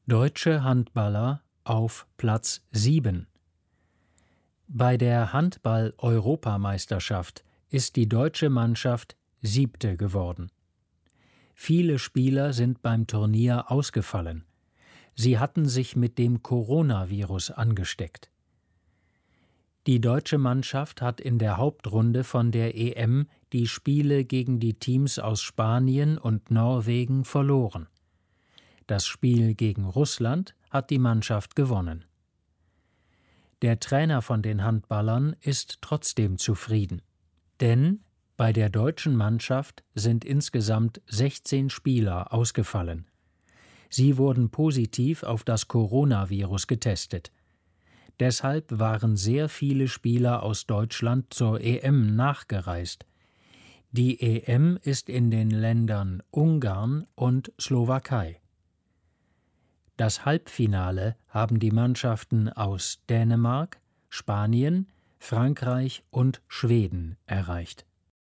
Deutsche Handballer auf Platz 7. Bei der Handball-Europameisterschaft ist die deutsche Mannschaft 7. geworden. Viele Spieler sind beim Turnier ausgefallen. Sie hatten sich mit dem Coronavirus angesteckt. Die deutsche Mannschaft hat in der Hauptrunde von der EM die Spiele gegen die Teams aus Spanien und Norwegen verloren. Das Spiel gegen Russland hat die Mannschaft gewonnen. Der Trainer von den Handballern ist trotzdem zufrieden, denn bei der deutschen Mannschaft sind insgesamt 16 Spieler ausgefallen. Sie wurden positiv auf das Coronavirus getestet. Deshalb waren sehr viele Spieler aus Deutschland zur EM nachgereist. Die EM ist in den Ländern Ungarn und Slowakei. Das Halbfinale haben die Mannschaften aus Dänemark, Spanien, Frankreich und Schweden erreicht.